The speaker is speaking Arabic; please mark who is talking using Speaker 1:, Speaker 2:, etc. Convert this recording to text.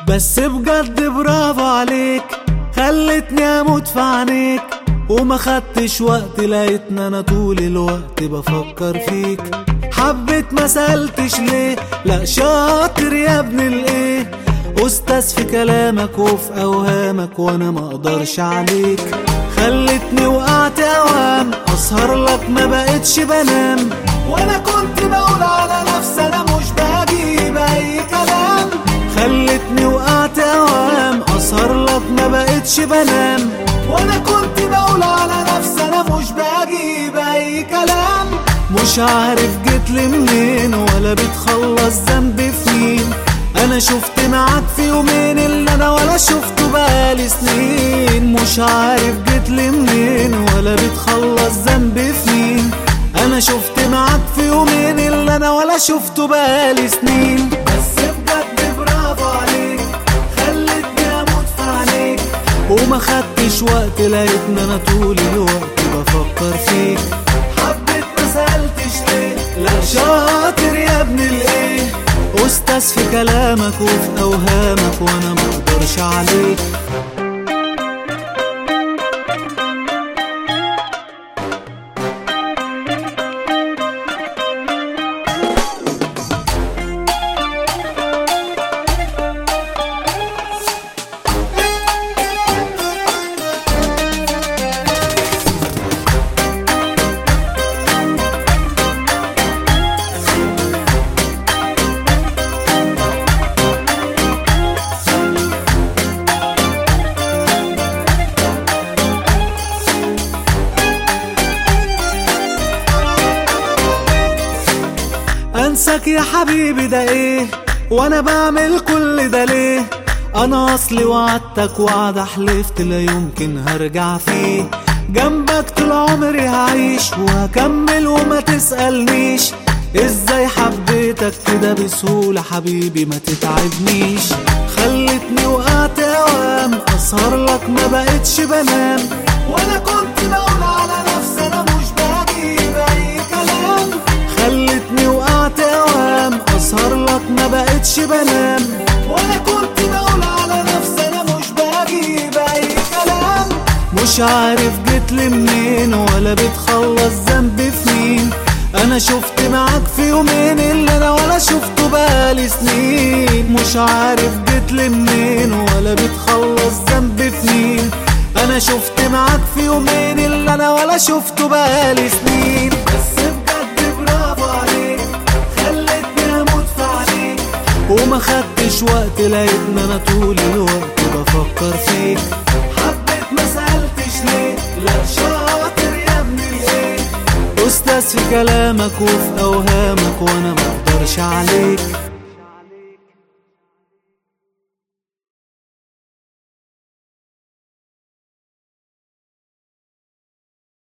Speaker 1: بس بجد برافو عليك، خلتني اموت في عينيك، وما خدتش وقت لقيتني انا طول الوقت بفكر فيك. حبيت ما سألتش ليه، لا شاطر يا ابن الايه، استاذ في كلامك وفي اوهامك وانا ما اقدرش عليك. خلتني وقعت اوام، اسهر لك ما بقتش بنام، وانا كنت بقول على نفسي انا مش بجيب اي كلام. خلتني وقعت اوام، اسهر لك ما بقتش بنام، وانا كنت بقول على نفسي انا مش بجيب اي كلام. مش عارف جيتلي منين ولا بتخلص ذنبي في مين، انا شفت معاك في يومين اللي انا ولا شفته بقالي سنين. مش عارف جيتلي منين ولا بتخلص ذنبي في مين، انا شفت معاك في يومين اللي انا ولا شفته بقالي سنين. بس بجد برافو عليك، خلتني اموت في عينيك، وما خدتش وقت لقيتني انا طول الوقت بفكر فيك. حبيت ما سألتش ليه، لا شاطر يا ابن الايه، استاذ في كلامك وفي اوهامك وانا ما اقدرش عليك. انساك يا حبيبي ده ايه، وانا بعمل كل ده ليه؟ انا اصلي وعدتك وعد حلفت لا يمكن هرجع فيه. جنبك طول عمري هعيش وهكمل وما تسألنيش ازاي حبيتك كده بسهولة حبيبي ما تتعبنيش. خلتني وقعت اوام، اسهر لك ما بقتش بنام، وانا كنت بقول على نفسي انا مش بجيب اي كلام. خلتني وقعت اوام، اسهر لك ما بقتش بنام، وانا كنت بقول على نفسي انا مش بجيب اي كلام. مش عارف جيتلي منين ولا بتخلص ذنبي في مين، انا شفت معاك في يومين اللي انا ولا شفته بقالي سنين. مش عارف جيتلي منين ولا بتخلص ذنبي في مين، انا شفت معاك في يومين اللي انا ولا شفته بقالي سنين. بس بجد برافو عليك، خلتني اموت في عينيك، وما خدتش وقت لقيتني انا طول الوقت بفكر فيك. حبيت ما سألتش ليه، لا شاطر يا ابن الايه، استاذ في كلامك وفي اوهامك وانا ما اقدرش عليك.